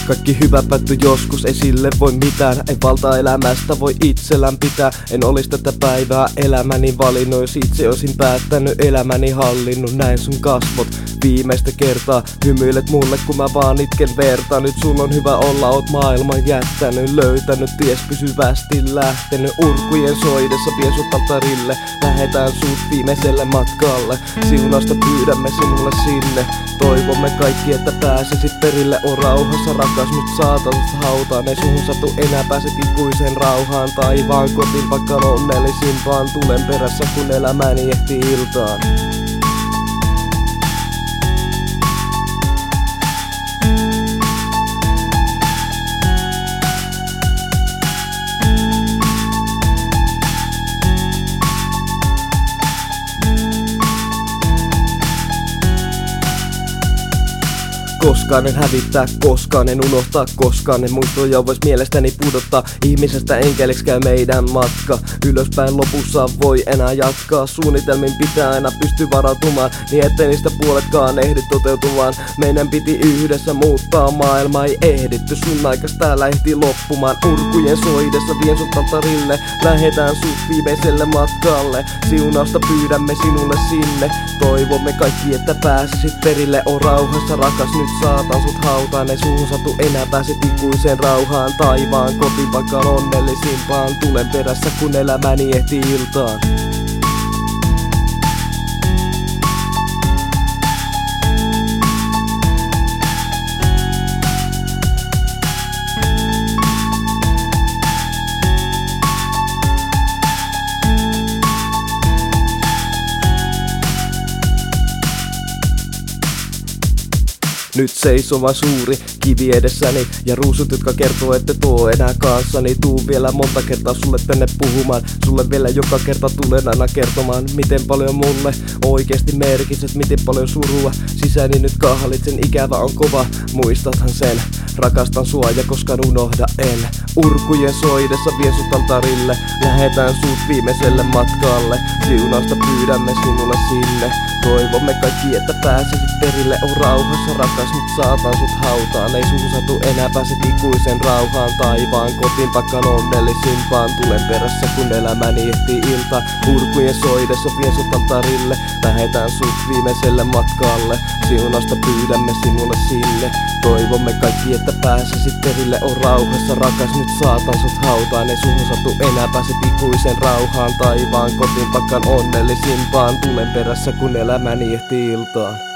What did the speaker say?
Kaikki hyvä päätty joskus, ei sille voi mitään. Ei valtaa elämästä voi itsellään pitää. En olis tätä päivää elämäni valinnut, jos itse olisin päättänyt elämäni hallinnut. Näin sun kasvot viimeistä kertaa, hymyilet mulle kun mä vaan itken verta. Nyt sulla on hyvä olla, oot maailman jättänyt, löytänyt ties pysyvästi lähtenyt. Urkujen soidessa vien sut altarille, lähetään sut viimeiselle matkalle. Siunausta pyydämme sinulle sinne, toivomme kaikki että pääsisit perille. On rauhassa rakas, nyt saatan sut hautaan, ei suhun satu enää, pääset ikuiseen rauhaan. Taivaan kotiin vaikka on onnellisimpaan, tulen perässä kun elämäni ehtii iltaan. Koskaan en hävittää, koskaan en unohtaa, koskaan en muistoja vois mielestäni pudottaa. Ihmisestä enkeliks käy meidän matka, ylöspäin lopussa voi enää jatkaa. Suunnitelmin pitää aina pysty varautumaan, niin ettei niistä puoletkaan ehdi toteutumaan. Meidän piti yhdessä muuttaa maailmaa, ei ehditty, sun aikas täällä ehti loppumaan. Urkujen soidessa vien sut altarille, lähetään sut viimeiselle matkalle. Siunausta pyydämme sinulle sinne, toivomme kaikki että pääsisit perille. On rauhassa rakas, nyt saatan sut hautaan, ei suhun satu enää, pääset ikuiseen rauhaan. Taivaan kotiin vaikka on onnellisimpaan, tulen perässä kun elämäni ehtii iltaan. Nyt seisova suuri kivi edessäni ja ruusut, jotka kertoo, ette tuo enää kanssani. Tuu vielä monta kertaa sulle tänne puhumaan, sulle vielä joka kerta tulen aina kertomaan. Miten paljon mulle oikeesti merkitset, miten paljon surua sisäni nyt kahlitsen. Ikävä on kova, muistathan sen, rakastan sua ja koskaan unohda en. Urkujen soidessa vien sut altarille, lähetään sut viimeiselle matkalle. Siunausta pyydämme sinulle sinne, toivomme kaikki että pääsisit perille. On rauhassa rakas, nyt saatan sut hautaan, ei suhun satu enää, pääset ikuisen rauhaan. Taivaan kotiin vaikka on onnellisimpaan, tulen perässä kun elämäni ehtii iltaan. Urkujen soidessa vien sut altarille, lähetään sut viimeiselle matkalle. Siunausta pyydämme sinulle sinne, toivomme kaikki että pääsisit perille. On rauhassa rakas, nyt saatan sut hautaan, ei suhun satu enää, pääset ikuisen rauhaan. Taivaan kotiin vaikka on onnellisimpaan, tulen perässä kun elämäni ehtii iltaan.